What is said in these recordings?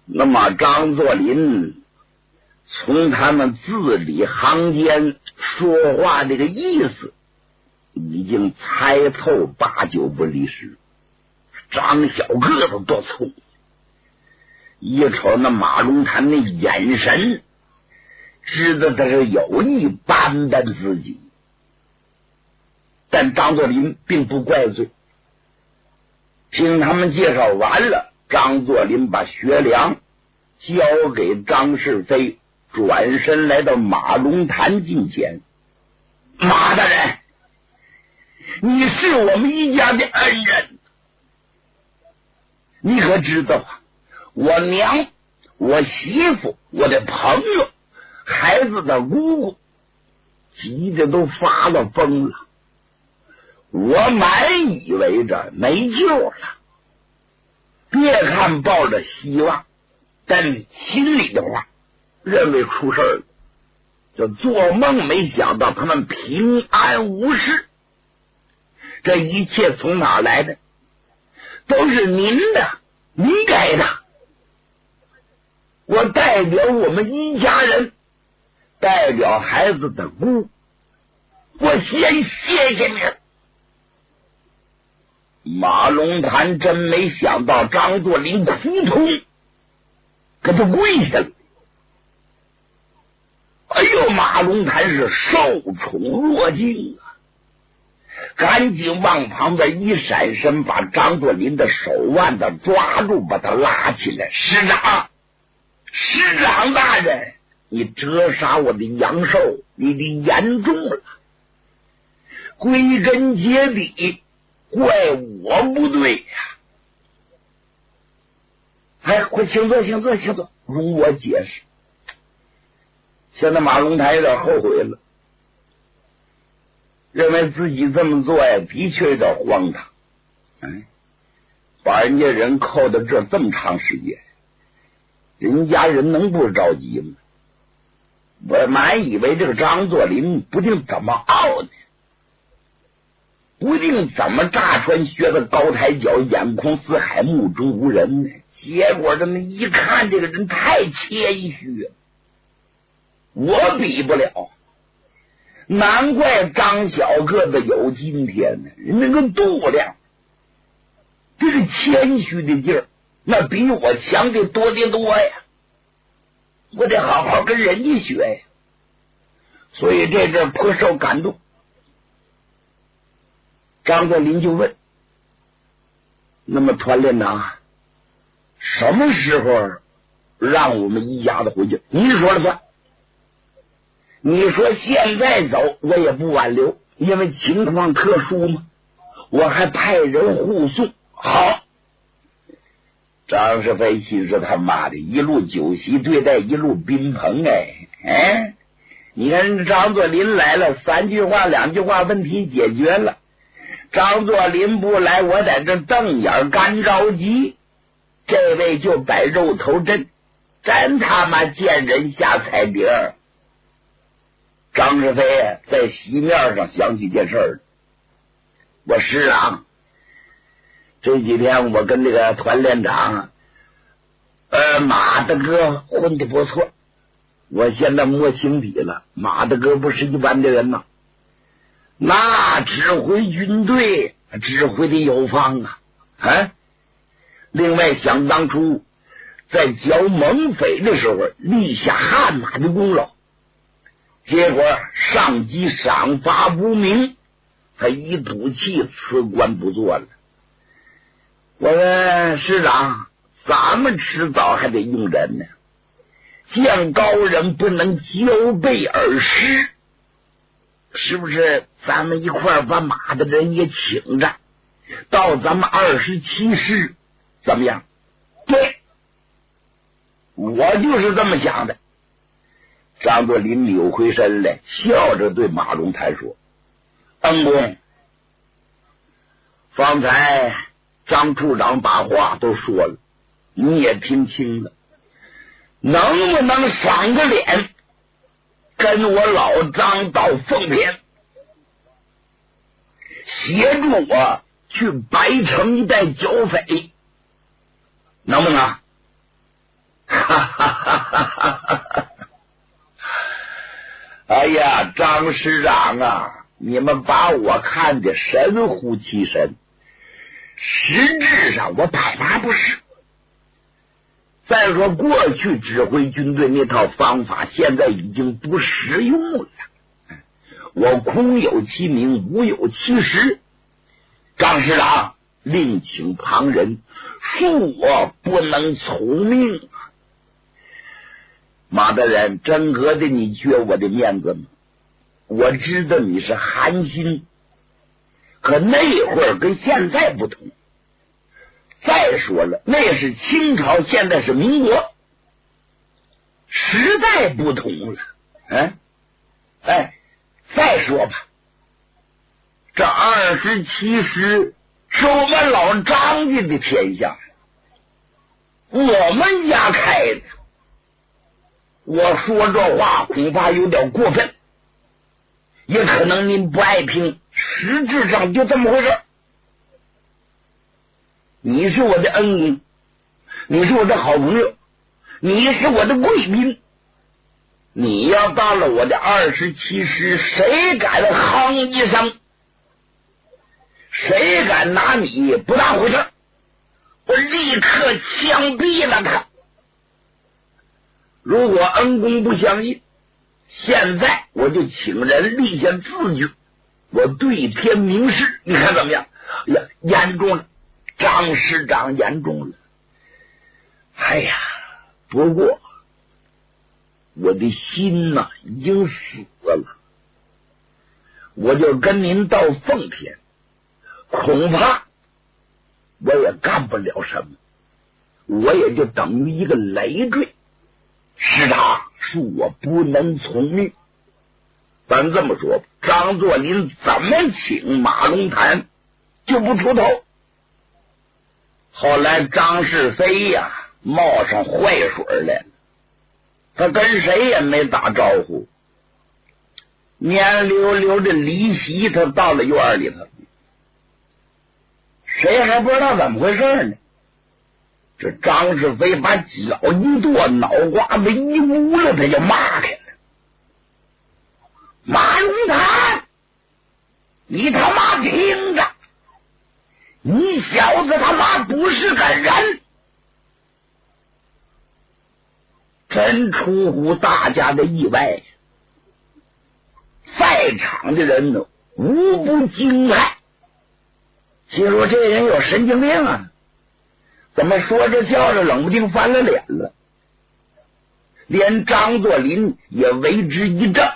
那么张作霖从他们字里行间说话这个意思已经猜透8九不离十。张小个子多粗，一瞅那马龙潭那眼神，知道他是有意扳扳自己。但张作霖并不怪罪。听他们介绍完了，张作霖把学粮交给张世飞，转身来到马龙潭近前。马大人，你是我们一家的恩人，你可知道啊？我娘、我媳妇、我的朋友、孩子的姑姑急得都发了疯了。我满以为这没救了，别看抱着希望，但心里的话认为出事了，就做梦没想到他们平安无事。这一切从哪来的？都是您的，您给的。我代表我们一家人，代表孩子的姑，我先谢谢你。马龙潭真没想到张作霖扑通给他跪下了。哎呦，马龙潭是受宠若惊啊，赶紧往旁边一闪身，把张作霖的手腕子抓住，把他拉起来。师长大人，你折杀我的阳寿，你的严重了，归根结底怪我不对呀！哎，快请坐，容我解释。现在马龙潭有点后悔了，认为自己这么做呀，的确有点荒唐。把人家人扣到这么长时间，人家人能不着急吗？我满以为这个张作霖不定怎么傲呢，不定怎么炸穿靴子高抬脚，眼空四海，目中无人呢。结果这么一看，这个人太谦虚了，我比不了。难怪张小个子有今天呢，那个度量，这个谦虚的劲儿，那比我强的多得多呀。我得好好跟人家学呀。所以这阵颇受感动。张作霖就问：那么团连长，什么时候让我们一家子回去？您说了算。你说现在走我也不挽留，因为情况特殊嘛，我还派人护送。好。张世飞心说他妈的，一路酒席对待，一路宾朋。你看张作霖来了，3句话2句话问题解决了。张作霖不来，我在这瞪眼干着急。这位就摆肉头阵，真他妈见人下菜碟儿。张世飞在席面上想起件事儿，我师长这几天我跟这个团连长马大哥混得不错，我现在摸清底了，马大哥不是一般的人呐，那指挥军队指挥的有方啊。另外想当初在剿蒙匪的时候立下汗马的功劳，结果上级赏罚不明，他一赌气辞官不做了。我说师长，咱们迟早还得用人呢，见高人不能交臂而失，是不是咱们一块儿把马的人也请着，到咱们27师怎么样？对，我就是这么想的。张作霖扭回身来，笑着对马龙潭说：恩公，方才张处长把话都说了，你也听清了，能不能赏个脸，跟我老张到奉天，协助我去白城一带剿匪，能不能？ 哈哈哈哈哈！哎呀，张师长啊，你们把我看得神乎其神，实质上我百般不是。再说过去指挥军队那套方法现在已经不实用了，我空有其名，无有其实。张师长，另请旁人，恕我不能从命。马大人，真格的，你撅我的面子吗？我知道你是寒心，可那会儿跟现在不同。再说了，那是清朝，现在是民国，时代不同了。再说吧，这27师是我们老张家的天下，我们家开的。我说这话恐怕有点过分，也可能您不爱听，实质上就这么回事。你是我的恩人，你是我的好朋友，你是我的贵宾，你要到了我的27师，谁敢哼一声，谁敢拿你不当回事，我立刻枪毙了他。如果恩公不相信，现在我就请人立下字据，我对天明示，你看怎么样？呀，严重了，张师长严重了。哎呀，不过我的心呐，已经死了，我就跟您到奉天，恐怕我也干不了什么，我也就等于一个累赘。师长，恕我不能从命。咱这么说，张作霖怎么请马龙潭就不出头。后来张世飞呀，冒上坏水来了，他跟谁也没打招呼，蔫溜溜的离席，他到了院里头，谁还不知道怎么回事呢？这张世飞把脚一跺，脑瓜子一捂了，他就骂开了：马龙潭，你他妈听着，你小子他妈不是个人，真出乎大家的意外。在场的人呢，无不惊骇，心说这人有神经病啊，怎么说着笑着冷不丁翻了脸了？连张作霖也为之一怔。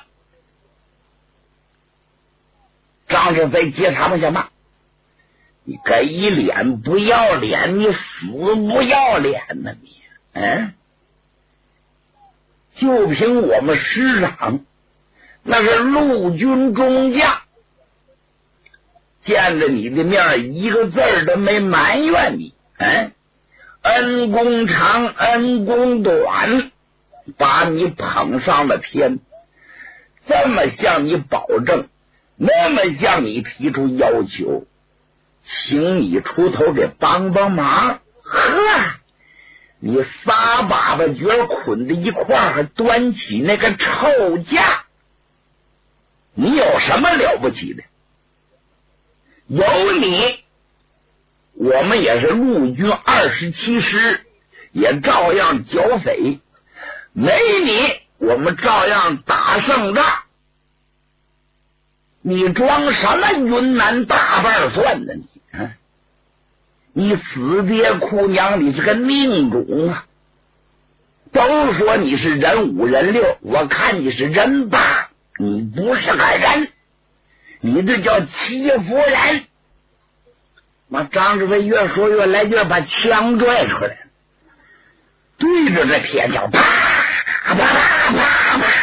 张世飞接茬往下骂：你给脸不要脸，你死不要脸呢你！就凭我们师长，那是陆军中将，见着你的面一个字儿都没埋怨你，恩公长恩公短，把你捧上了天，这么向你保证，那么向你提出要求，请你出头给帮帮忙。呵，你仨粑粑角捆在一块儿，还端起那个臭架，你有什么了不起的？有你，我们也是陆军27师，也照样剿匪；没你，我们照样打胜仗。你装什么云南大瓣蒜呢你死爹哭娘，你是个命种啊！都说你是人5人6，我看你是人8，你不是个人，你这叫欺负人。妈，张世飞越说越来劲，把枪拽出来，对着这铁桥啪啪啪啪啪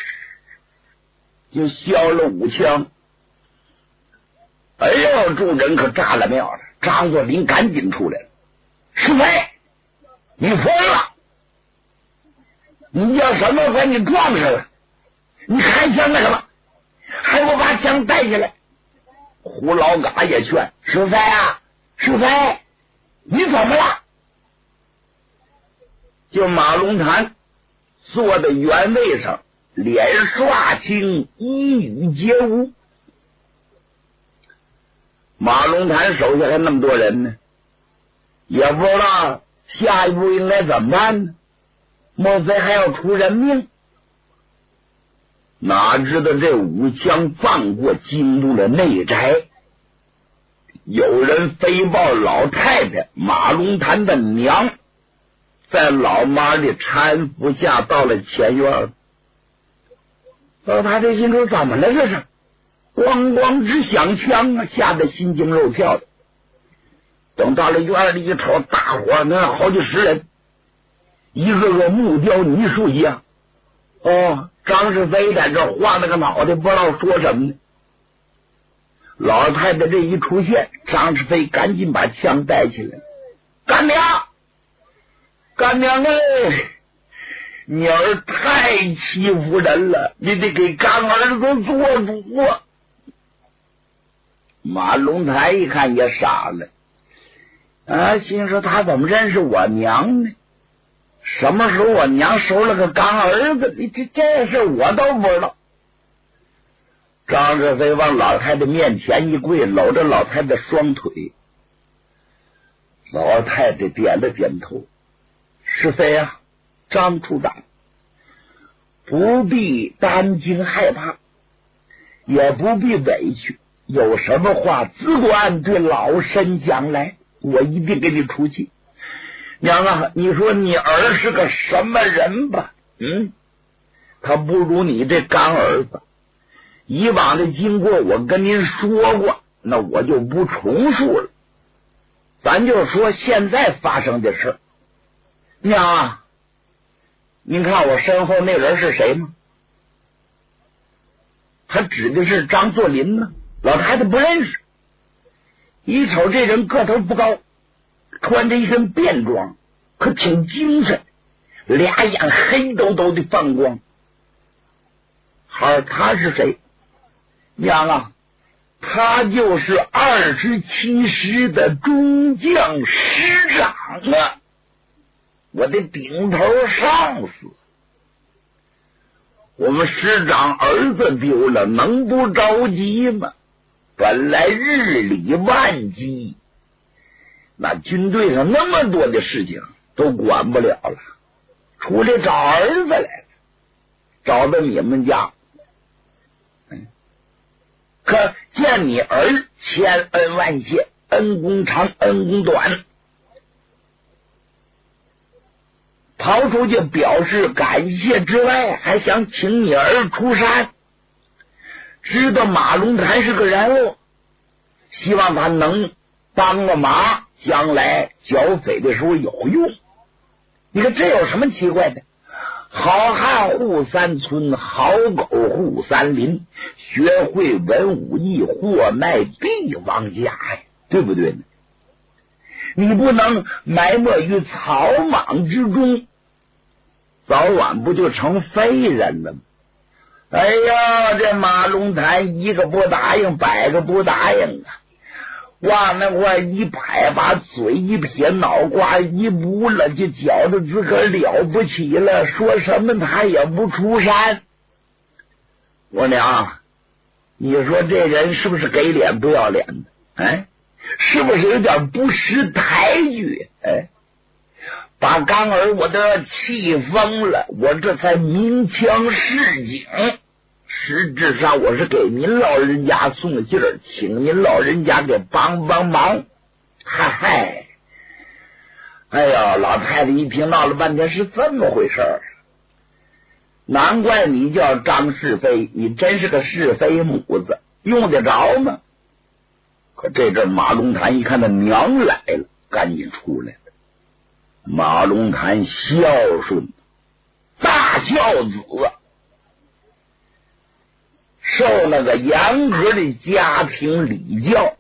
就削了5枪。哎呦，众人可炸了庙了！张作霖赶紧出来了：世飞，你疯了！你要什么把你撞上了？你开枪干什么？还不把枪带下来？胡老嘎也劝：世飞啊，世飞，你怎么了？ 就马龙潭坐在原位上，脸刷青，一语皆无。马龙潭手下还那么多人呢，也不知道下一步应该怎么办呢？莫非还要出人命？哪知道这武将放过京都的内宅，有人飞报老太太马龙潭的娘在老妈的搀扶下到了前院。老太太心说怎么了这是？咣咣直响枪啊，吓得心惊肉跳的。等到了院里一瞅，大伙那好几十人，一个个木雕泥塑一样。张世飞在这晃了个脑袋，不知道说什么呢。老太太这一出现，张世飞赶紧把枪带起来。干娘，干娘哎，你儿太欺负人了，你得给干儿子做主啊！马龙台一看也傻了，心说他怎么认识我娘呢？什么时候我娘收了个干儿子？这事我都不知道。张志飞往老太太面前一跪，搂着老太太双腿。老太太点了点头：“是非啊，张处长，不必担惊害怕，也不必委屈，有什么话只管对老身讲来，我一定给你出气。娘啊，你说你儿是个什么人吧？他不如你这干儿子。以往的经过我跟您说过，那我就不重述了。咱就说现在发生的事。娘啊，您看我身后那人是谁吗？他指的是张作霖呢。老太太不认识，一瞅这人个头不高，穿着一身便装，可挺精神，俩眼黑兜兜的放光。他是谁？娘啊，他就是27师的中将师长啊，我的顶头上司。我们师长儿子丢了，能不着急吗？本来日理万机，那军队上那么多的事情都管不了了，出来找儿子来了，找到你们家。可见你儿千恩万谢，恩公长恩公短，刨出去表示感谢之外，还想请你儿出山。知道马龙潭是个人物，希望他能帮个忙，将来剿匪的时候有用。你看这有什么奇怪的？好汉护三村，好狗护三林，学会文武艺，货卖帝王家呀，对不对呢？你不能埋没于草莽之中，早晚不就成废人了吗？哎呀，这马龙潭一个不答应，百个不答应啊！往那块一拍，把嘴一撇，脑瓜一补了，就觉得自个儿了不起了，说什么他也不出山。我娘，你说这人是不是给脸不要脸的？是不是有点不识抬举？把刚儿我都要气疯了，我这才鸣枪示警。实质上我是给您老人家送信儿，请您老人家给帮帮忙。嗨，哎呀，老太太一听闹了半天是这么回事儿，难怪你叫张是非，你真是个是非母子，用得着吗？可这阵马龙潭一看他娘来了，赶紧出来了。马龙潭孝顺大孝子，受那个严格的家庭礼教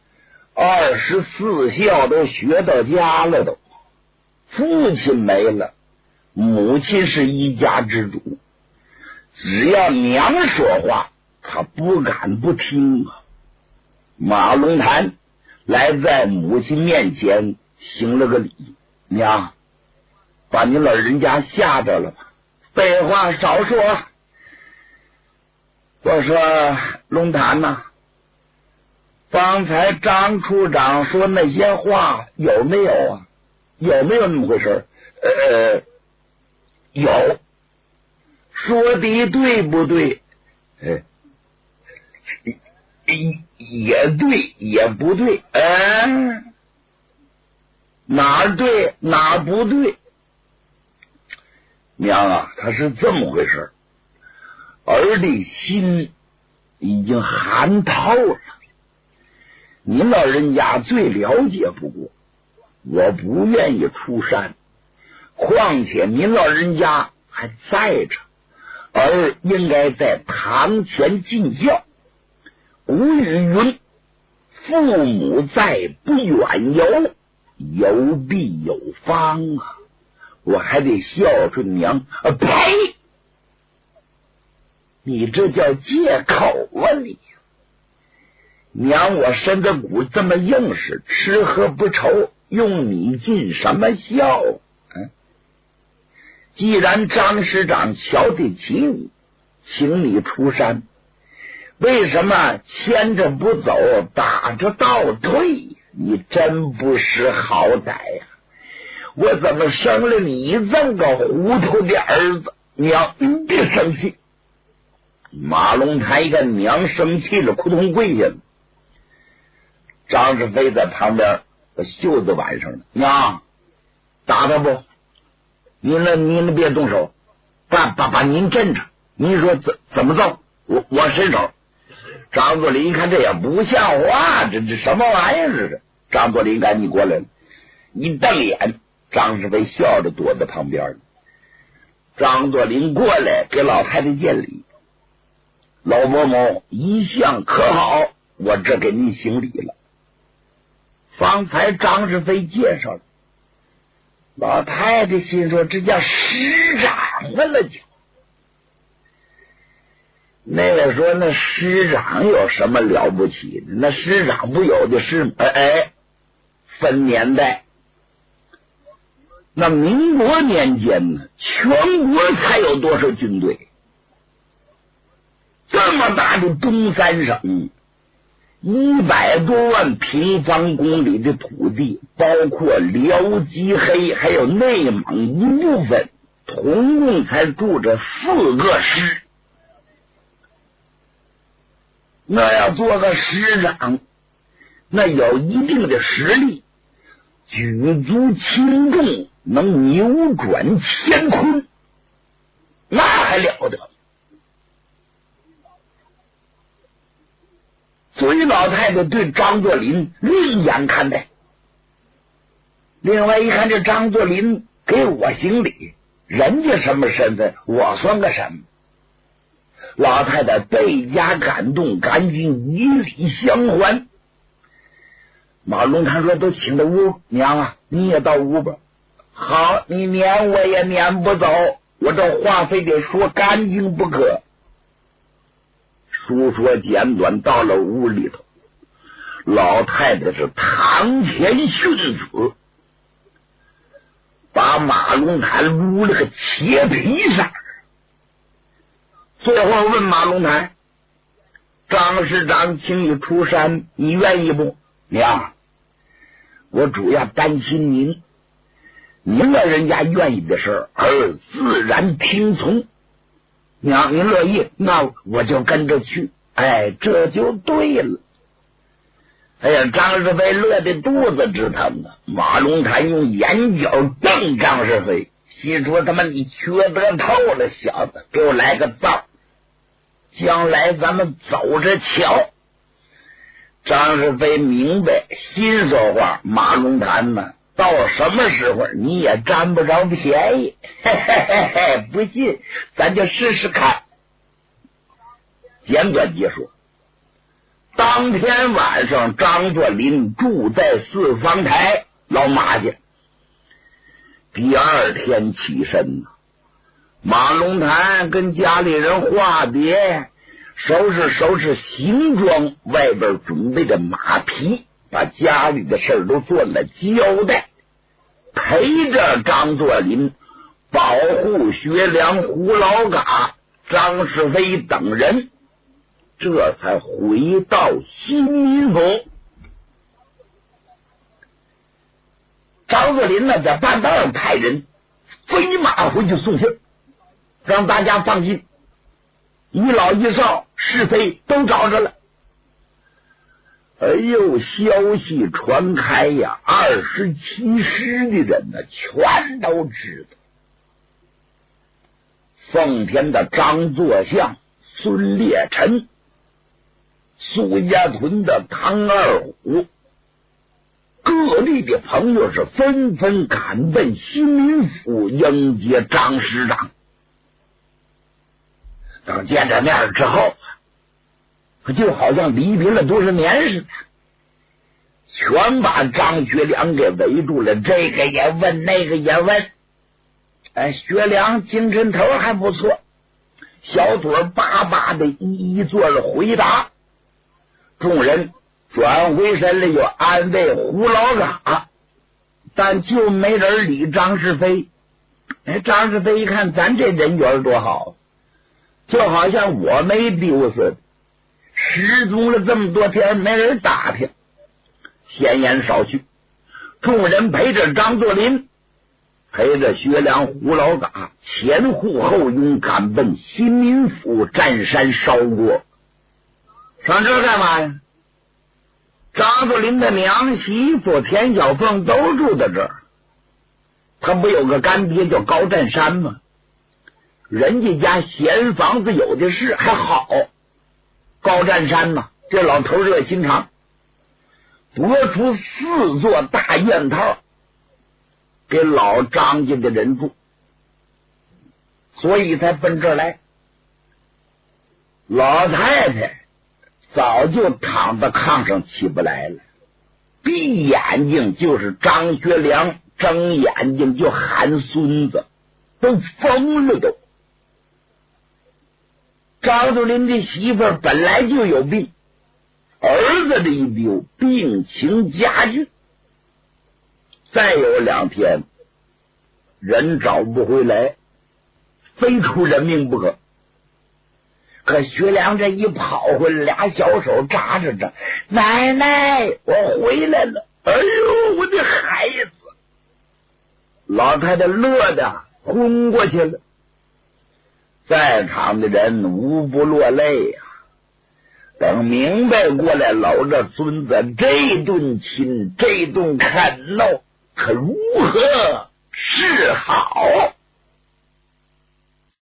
，24孝都学到家了都。父亲没了，母亲是一家之主，只要娘说话，他不敢不听啊。马龙潭来在母亲面前行了个礼，娘， 把你老人家吓着了吧？废话少说，我说龙潭呐，方才张处长说那些话有没有啊？有没有那么回事？有。说的对不对？也对也不对。哪儿对哪儿不对？娘啊，他是这么回事，儿的心已经寒透了。您老人家最了解不过，我不愿意出山，况且您老人家还在着，儿应该在堂前尽孝。古语云：父母在，不远游，游必有方啊！我还得孝顺娘。呸！你这叫借口啊你！娘我身子骨这么硬实，吃喝不愁，用你尽什么孝？既然张师长瞧得起你，请你出山，为什么牵着不走，打着倒退？你真不识好歹呀！我怎么生了你这么个糊涂的儿子？娘，你别生气。马龙潭一看娘生气了，扑通跪下了。张世飞在旁边把袖子挽上了。娘，打他不？您别动手，把您镇着。您说怎么揍？我伸手。张作霖一看这也不像话，这什么玩意儿？这是张作霖赶紧过来了，一瞪眼。张世飞笑着躲在旁边。张作霖过来给老太太见礼。老伯母一向可好，我这给你行礼了。方才张世飞介绍了，老太太心说这叫师长啊了就。那个说那师长有什么了不起的？那师长不有的是分年代。那民国年间呢，全国才有多少军队？这么大的东三省，100多万平方公里的土地，包括辽吉黑还有内蒙一部分，统共才住着4个师。那要做个师长，那有一定的实力，举足轻重，能扭转乾坤，那还了得。所以老太太对张作霖另眼看待。另外一看这张作霖给我行礼，人家什么身份，我算个什么？老太太倍加感动，赶紧以礼相还。马龙潭说：“都请到屋，娘啊，你也到屋吧。好，你撵我也撵不走，我这话非得说干净不可。”书说简短，到了屋里头，老太太是堂前训子，把马龙潭撸了个铁皮上。最后问马龙潭：“张师长请你出山，你愿意不？”娘，我主要担心您老人家愿意的事儿自然听从。娘，您乐意，那我就跟着去。这就对了。张世飞乐得肚子直疼啊！马龙潭用眼角瞪张世飞，心说他妈你缺德透了，小子，给我来个造，将来咱们走着瞧。张世飞明白，心说话，马龙潭呢，到什么时候你也占不着便宜。不信咱就试试看。简短结束。当天晚上，张作霖住在四方台老马家。第二天起身，马龙潭跟家里人话别，收拾行装，外边准备着马匹，把家里的事儿都做了交代，陪着张作霖保护薛良、胡老嘎、张世飞等人，这才回到新民府。张作霖呢，在半道上派人飞马回去送信，让大家放心，一老一少是非都找着了。哎呦，消息传开呀，27师的人呢，全都知道。奉天的张作相、孙烈臣，苏家屯的唐二虎，各地的朋友是纷纷赶奔新民府迎接张师长。等见着面之后，就好像离别了多少年似的，全把张学良给围住了，这个也问，那个也问。学良精神头还不错，小嘴巴巴的一一做了回答。众人转回身来又安慰胡老嘎，但就没人理张世飞。张世飞一看咱这人缘多好，就好像我没丢似的，失踪了这么多天没人打听。闲言少叙，众人陪着张作霖，陪着薛良、胡老嘎前呼后拥赶奔新民府占山烧锅。上这干嘛呀？张作霖的娘媳妇田小凤都住在这儿，他不有个干爹叫高占山吗？人家家闲房子有的是，还好。高占山嘛，这老头热心肠，拨出4座大院套给老张家的人住，所以才奔这儿来。老太太早就躺在炕上起不来了，闭眼睛就是张学良，睁眼睛就喊孙子，都疯了都。张作霖的媳妇本来就有病，儿子这一丢，病情加剧，再有2天人找不回来，非出人命不可。可薛良这一跑回来，2小手扎着着，奶奶我回来了，哎呦我的孩子。老太太乐得昏过去了，在场的人无不落泪呀。等明白过来，搂着孙子这顿亲，这顿啃喽，可如何是好？